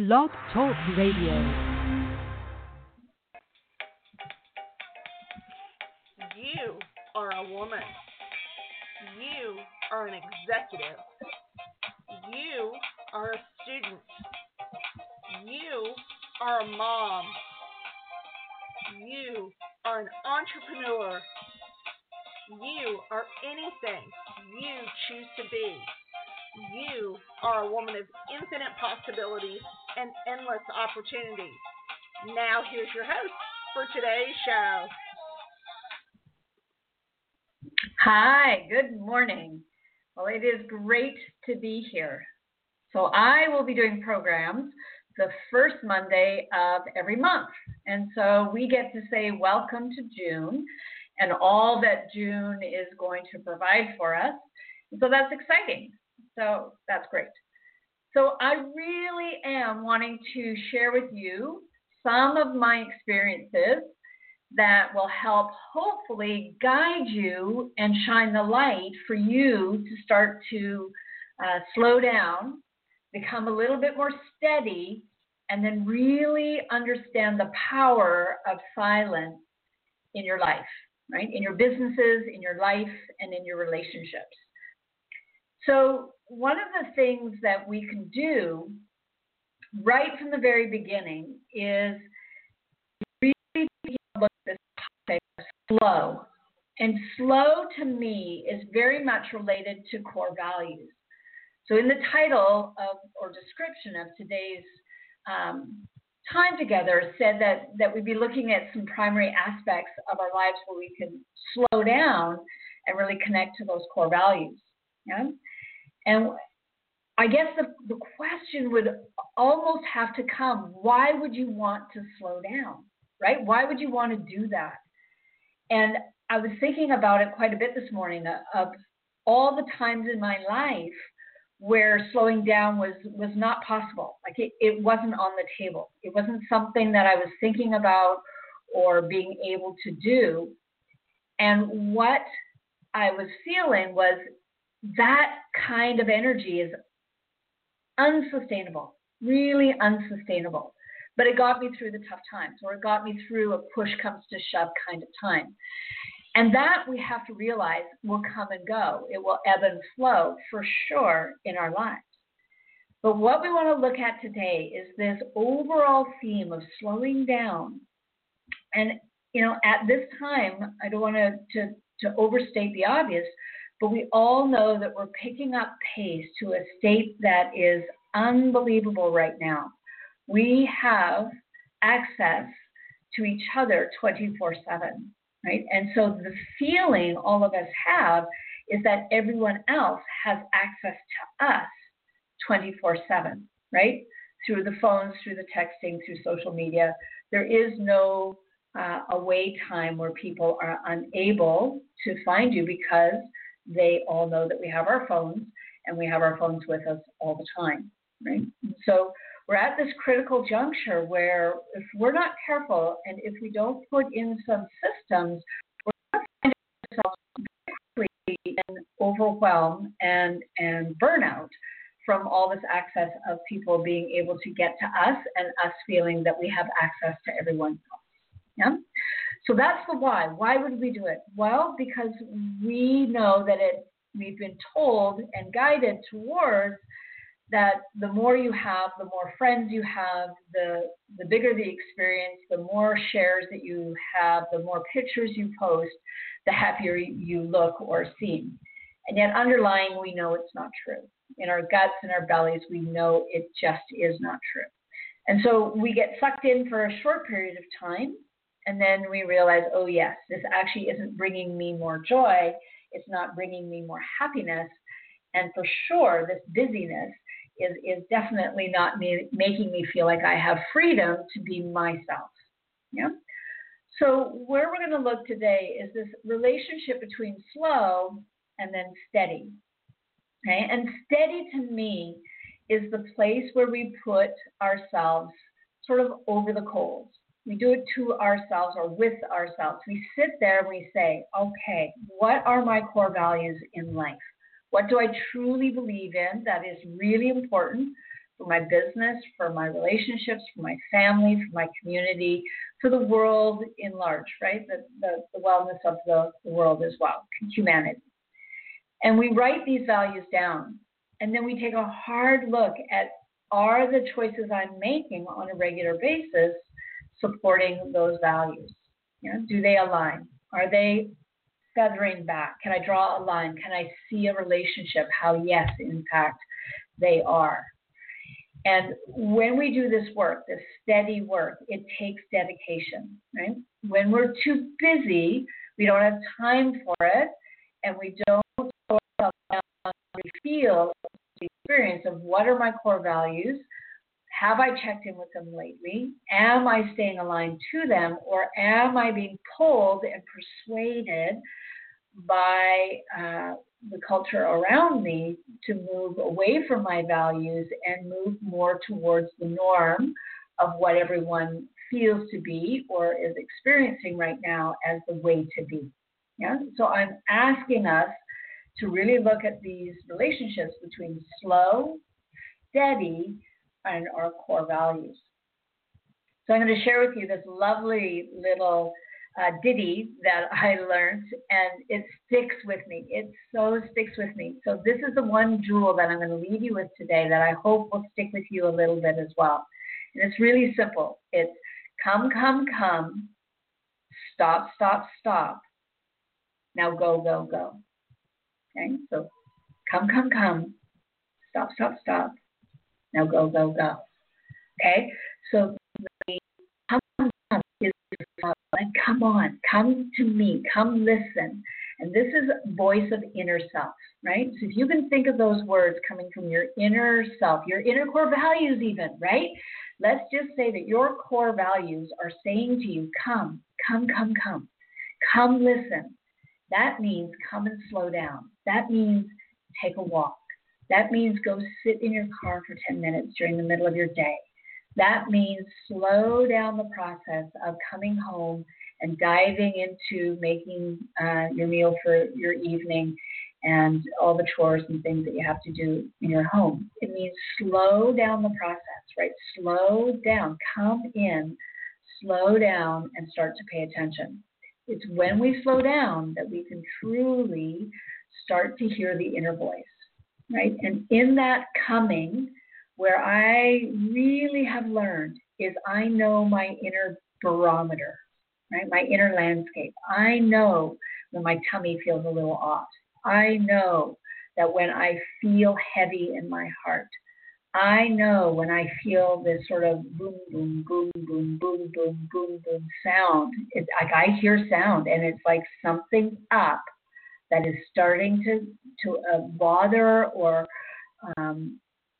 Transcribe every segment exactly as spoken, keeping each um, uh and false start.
Blog Talk Radio. You are a woman. You are an executive. You are a student. You are a mom. You are an entrepreneur. You are anything you choose to be. You are a woman of infinite possibilities and endless opportunities. Now here's your host for today's show. Hi, good morning. Well, it is great to be here. So I will be doing programs the first Monday of every month. And so we get to say welcome to June and all that June is going to provide for us. So that's exciting. So that's great. So I really am wanting to share with you some of my experiences that will help hopefully guide you and shine the light for you to start to uh, slow down, become a little bit more steady, and then really understand the power of silence in your life, right? In your businesses, in your life, and in your relationships. So one of the things that we can do right from the very beginning is really look at this topic of flow. And flow to me is very much related to core values. So in the title of or description of today's um, time together said that, that we'd be looking at some primary aspects of our lives where we can slow down and really connect to those core values. Yeah? And I guess the, the question would almost have to come, why would you want to slow down, right? Why would you want to do that? And I was thinking about it quite a bit this morning of all the times in my life where slowing down was, was not possible. Like it, it wasn't on the table. It wasn't something that I was thinking about or being able to do. And what I was feeling was that kind of energy is unsustainable, really unsustainable. But it got me through the tough times, or it got me through a push comes to shove kind of time. And that we have to realize will come and go. It will ebb and flow for sure in our lives. But what we want to look at today is this overall theme of slowing down. And, you know, at this time, I don't want to, to, to overstate the obvious, but we all know that we're picking up pace to a state that is unbelievable right now. We have access to each other twenty-four seven, right? And so the feeling all of us have is that everyone else has access to us twenty-four seven, right? Through the phones, through the texting, through social media. There is no uh, away time where people are unable to find you because they all know that we have our phones and we have our phones with us all the time, right? So we're at this critical juncture where if we're not careful and if we don't put in some systems, we're going to find ourselves very quickly in overwhelm and, and burnout from all this access of people being able to get to us and us feeling that we have access to everyone else. Yeah? So that's the why. Why would we do it? Well, because we know that it. We've been told and guided towards that the more you have, the more friends you have, the, the bigger the experience, the more shares that you have, the more pictures you post, the happier you look or seem. And yet underlying, we know it's not true. In our guts and our bellies, we know it just is not true. And so we get sucked in for a short period of time, and then we realize, oh yes, this actually isn't bringing me more joy. It's not bringing me more happiness. And for sure, this busyness is, is definitely not me, making me feel like I have freedom to be myself. Yeah. So where we're going to look today is this relationship between slow and then steady. Okay. And steady to me is the place where we put ourselves sort of over the coals. We do it to ourselves or with ourselves. We sit there and we say, okay, what are my core values in life? What do I truly believe in that is really important for my business, for my relationships, for my family, for my community, for the world in large, right? The, the, the wellness of the, the world as well, humanity. And we write these values down, and then we take a hard look at, are the choices I'm making on a regular basis supporting those values? You know, do they align? Are they feathering back? Can I draw a line? Can I see a relationship? How, yes, in fact, they are. And when we do this work, this steady work, it takes dedication, right? When we're too busy, we don't have time for it, and we don't slow ourselves down to feel the experience of what are my core values? Have I checked in with them lately? Am I staying aligned to them, or am I being pulled and persuaded by uh, the culture around me to move away from my values and move more towards the norm of what everyone feels to be or is experiencing right now as the way to be? Yeah. So I'm asking us to really look at these relationships between slow, steady, and our core values. So I'm going to share with you this lovely little uh, ditty that I learned, and it sticks with me. It so sticks with me. So this is the one jewel that I'm going to leave you with today that I hope will stick with you a little bit as well. And it's really simple. It's come, come, come, stop, stop, stop, now go, go, go. Okay, so come, come, come, stop, stop, stop, now go, go, go. Okay, so the come, come, come is and come on, come to me, come listen. And this is voice of inner self, right? So if you can think of those words coming from your inner self, your inner core values even, right? Let's just say that your core values are saying to you, come, come, come, come, come listen. That means come and slow down. That means take a walk. That means go sit in your car for ten minutes during the middle of your day. That means slow down the process of coming home and diving into making uh, your meal for your evening and all the chores and things that you have to do in your home. It means slow down the process, right? Slow down, come in, slow down, and start to pay attention. It's when we slow down that we can truly start to hear the inner voice, right? And in that coming, where I really have learned is I know my inner barometer, right? My inner landscape. I know when my tummy feels a little off. I know that when I feel heavy in my heart. I know when I feel this sort of boom, boom, boom, boom, boom, boom, boom, boom sound. It's like I hear sound, and it's like something's up that is starting to to uh, bother or um,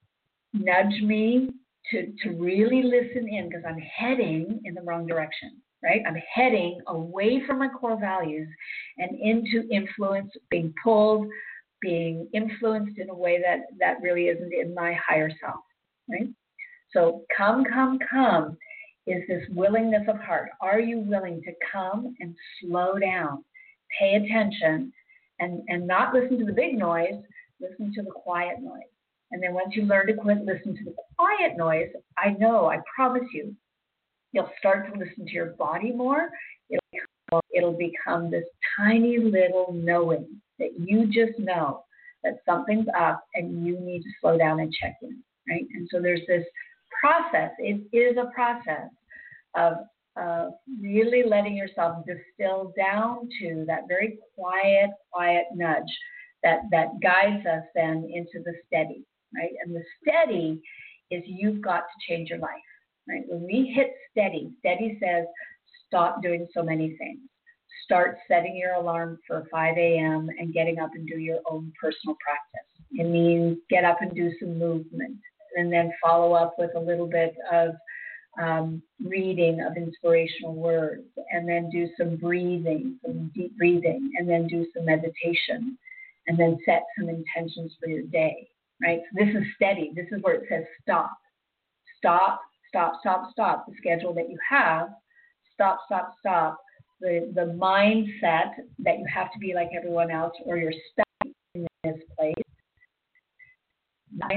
nudge me to, to really listen in, because I'm heading in the wrong direction, right? I'm heading away from my core values and into influence, being pulled, being influenced in a way that, that really isn't in my higher self, right? So come, come, come is this willingness of heart. Are you willing to come and slow down, pay attention, and, and not listen to the big noise, listen to the quiet noise? And then once you learn to quit listen to the quiet noise, I know, I promise you, you'll start to listen to your body more. It'll become, it'll become this tiny little knowing that you just know that something's up and you need to slow down and check in, right? And so there's this process. It is a process of uh, really letting yourself distill down to that very quiet, quiet nudge that, that guides us then into the steady. Right? And the steady is you've got to change your life. Right? When we hit steady, steady says stop doing so many things. Start setting your alarm for five a.m. and getting up and do your own personal practice. It means get up and do some movement, and then follow up with a little bit of um, reading of inspirational words, and then do some breathing, some deep breathing, and then do some meditation, and then set some intentions for your day. Right? So this is steady. This is where it says stop. Stop, stop, stop, stop. The schedule that you have, stop, stop, stop. The, the mindset that you have to be like everyone else or you're stuck in this place. Mindset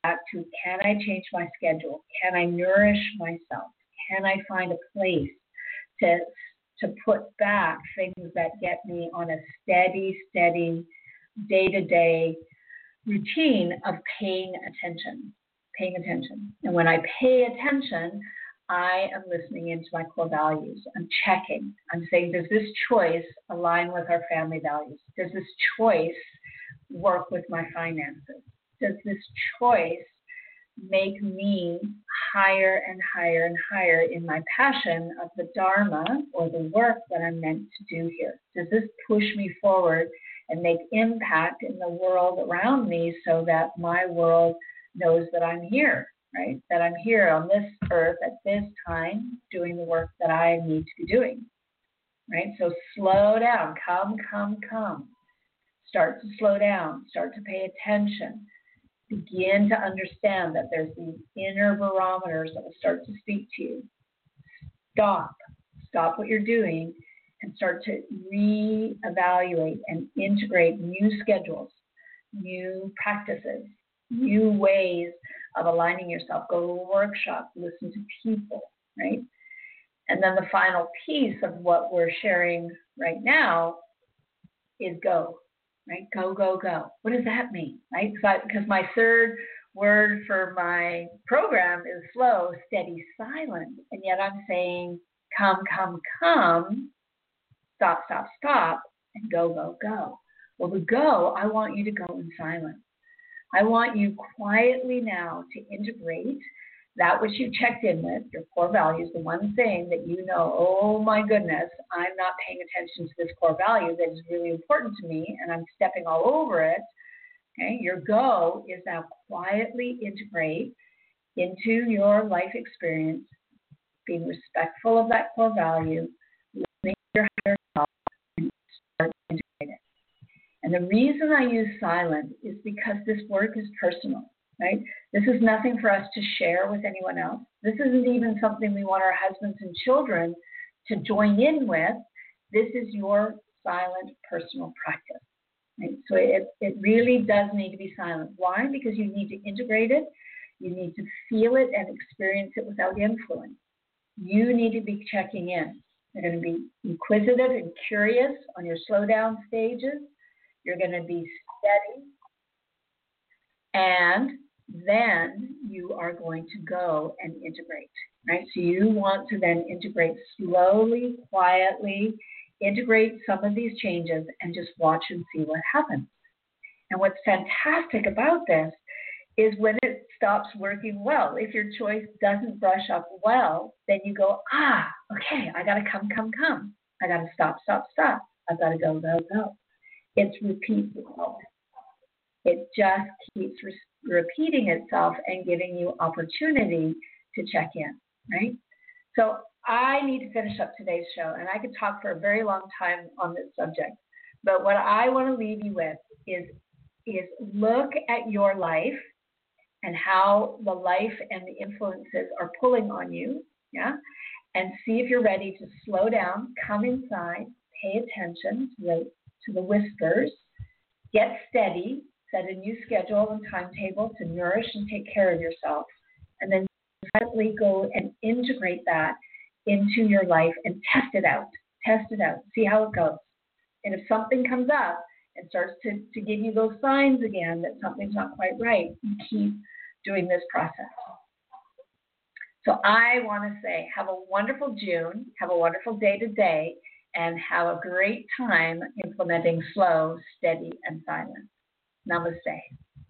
back to, can I change my schedule? Can I nourish myself? Can I find a place to to put back things that get me on a steady, steady, day-to-day routine of paying attention, paying attention. And when I pay attention, I am listening into my core values. I'm checking. I'm saying, does this choice align with our family values? Does this choice work with my finances? Does this choice make me higher and higher and higher in my passion of the Dharma or the work that I'm meant to do here? Does this push me forward and make impact in the world around me so that my world knows that I'm here, right? That I'm here on this earth at this time doing the work that I need to be doing, right? So slow down, come, come, come. Start to slow down, start to pay attention. Begin to understand that there's these inner barometers that will start to speak to you. Stop. Stop what you're doing and start to reevaluate and integrate new schedules, new practices, new ways of aligning yourself. Go to a workshop, listen to people, right? And then the final piece of what we're sharing right now is go. Right? Go, go, go. What does that mean? Right? Because my third word for my program is slow, steady, silent. And yet I'm saying come, come, come, stop, stop, stop, and go, go, go. Well, the go, I want you to go in silence. I want you quietly now to integrate that which you checked in with, your core values, the one thing that you know, oh my goodness, I'm not paying attention to this core value that is really important to me and I'm stepping all over it. Okay, your go is now quietly integrate into your life experience, being respectful of that core value, listening to your higher self, and start to integrate it. And the reason I use silent is because this work is personal. Right? This is nothing for us to share with anyone else. This isn't even something we want our husbands and children to join in with. This is your silent personal practice. Right? So it, it really does need to be silent. Why? Because you need to integrate it. You need to feel it and experience it without influence. You need to be checking in. You're going to be inquisitive and curious on your slow down stages. You're going to be steady. And then you are going to go and integrate, right? So you want to then integrate slowly, quietly, integrate some of these changes and just watch and see what happens. And what's fantastic about this is when it stops working well, if your choice doesn't brush up well, then you go, ah, okay, I got to come, come, come. I got to stop, stop, stop. I've got to go, go, go. It's repeat itself. It just keeps re- repeating itself and giving you opportunity to check in, right? So I need to finish up today's show, and I could talk for a very long time on this subject. But what I want to leave you with is, is look at your life and how the life and the influences are pulling on you, yeah? And see if you're ready to slow down, come inside, pay attention to the, to the whispers, get steady, set a new schedule and timetable to nourish and take care of yourself, and then silently go and integrate that into your life and test it out. Test it out. See how it goes. And if something comes up and starts to, to give you those signs again that something's not quite right, you keep doing this process. So I want to say have a wonderful June, have a wonderful day today, and have a great time implementing slow, steady, and silent. Namaste.